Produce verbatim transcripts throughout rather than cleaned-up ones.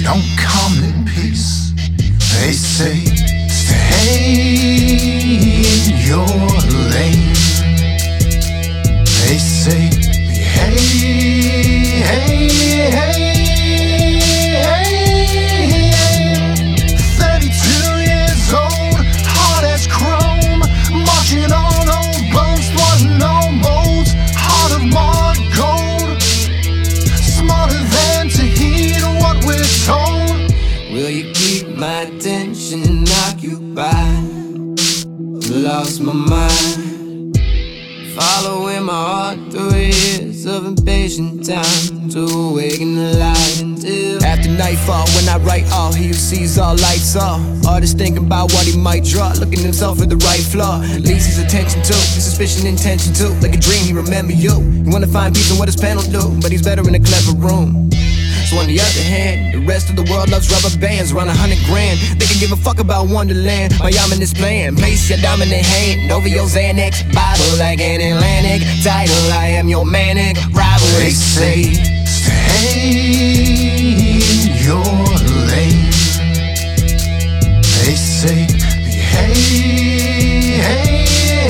don't come in peace. They say, stay in your lane. They say, behave, hey, hey, thirty-two years old, hard as chrome, marching on old bones, throwing no molds, heart of marred gold, smarter than to heed what we're told. Will you keep my attention occupied? Lost my mind, following my heart through years of impatient time to awaken the light until after nightfall. When I write all, he who sees all lights off. Artist thinking about what he might draw, looking himself at the right flaw. Leads his attention to his suspicion, intention too. Like a dream, he remember you. You wanna find peace in what his pen will do, but he's better in a clever room. So on the other hand, the rest of the world loves rubber bands, around a hundred grand. They can give a fuck about Wonderland. My ominous plan, place your dominant hand over your Xanax, Bible like an Atlantic title. I am your manic rival. They say, stay in your lane. They say, behave, hey,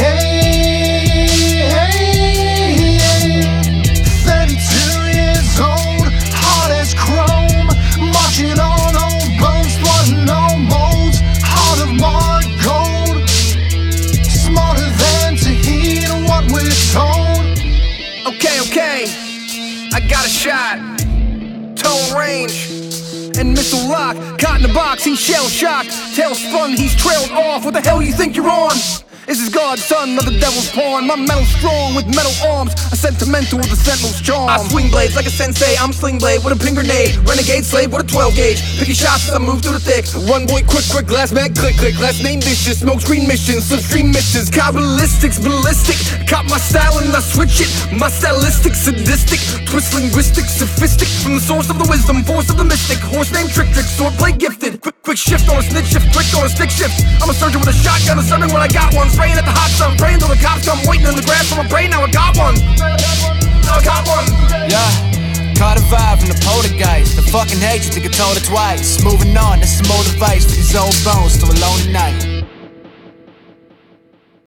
hey, hey, thirty-two years old, hard as chrome, marching on old bones, throwing no molds, heart of marred gold, smarter than to heed what we're told. Okay, okay, I got a shot, tone range, and missile lock. Caught in the box, he's shell shocked, tail spun, he's trailed off. What the hell you think you're on? This is God's son, not the devil's pawn. My metal strong with metal arms, a sentimental with the sentinel's charm. I swing blades like a sensei, I'm sling blade with a pin grenade. Renegade slave with a twelve gauge, picky shots as I move through the thick. Run boy quick, quick, glass mag, click, click. Last name vicious, smoke screen missions, slipstream missions. Kabbalistics, ballistic, caught my style and I switch it. My stylistic, sadistic, twist linguistic, sophistic. From the source of the wisdom, force of the mystic. Horse named trick, trick, sword play gifted. Quick, quick shift on a snitch shift, quick on a stick shift. I'm a surgeon with a shotgun, a sermon when I got one. Spraying at the hot sun, praying till the cops come, waiting in the grass for my brain. Now I got one. Now I got one. Yeah, caught a vibe from the poltergeist. The fucking hatred, think I told it twice. Moving on, that's some more device for these old bones, still alone at night.